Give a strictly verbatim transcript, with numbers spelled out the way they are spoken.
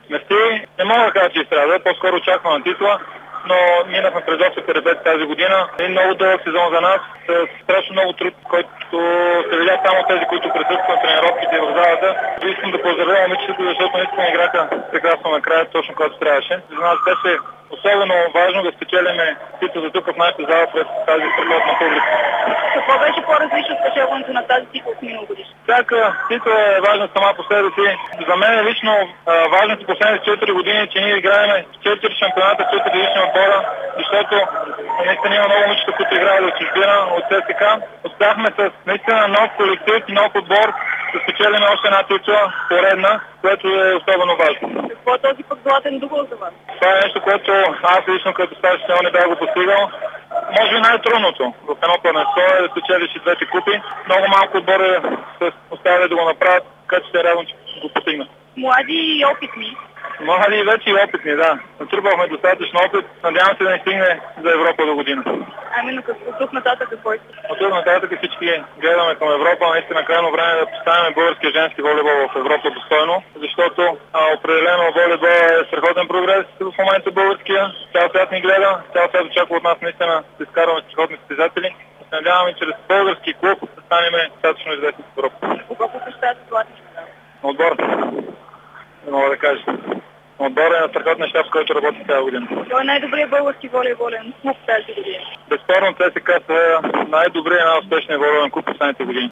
Мести, не мога да кажа, че изстрада, по-скоро очаквам на титла, но минахме през доста ребет тази година. Един много дълъг сезон за нас, с страшно много труд, който се видя само тези, които присъстват на тренировките в залата. Искам да поздравя момичетата, защото наистина играха прекрасно накрая, точно когато трябваше. За нас беше особено важно да спечелиме титлата тук в нашата зала през тази страхотна публика. Какво беше по-различно от спечелването на тази титла от минало годишно? Всяка титла е важна сама по себе си. За мен лично важното последните четири години, че ние играем четири шампионата, четири различни отбора, защото наистина има много момичета, които играят в чужбина, от ЦСК. Успяхме с наистина нов колектив и нов отбор да спечелим още една титла поредна, което е особено важно. Какво е този пък златен дубъл за вас? Това е нещо, което аз лично като старши треньор не бях го постигал. Може би най-трудното в едно първенство е да спечелиш и двете купи. Много малко отбори са оставили да го направят, така че се радвам, че го постигна. Млади и опитни. Млади и вече и опитни, да. Натрупахме достатъчно опит. Надявам се да не стигне за Европа до година. А именно от тук нататък какво искате? От тук нататък всички гледаме към Европа. Наистина крайно време е да поставяме българския женски волейбол в Европа достойно, защото а, определено волейбол е страхотен прогрес в момента българския. Цял свят ни гледа, цял свят очаква от нас наистина да изкарваме страхотни състезатели. Се надяваме чрез български клуб да станем достатъчно известни в Европа. Кога посещавате златни медали? На отбор. Не мога да кажа. Отбора е на страхотния щаб, с който работи тази година. Той е най-добрият български волейболен клуб тази година. Безспорно ЦСКА са най-добрият и най-успешният волейболен клуб последните години.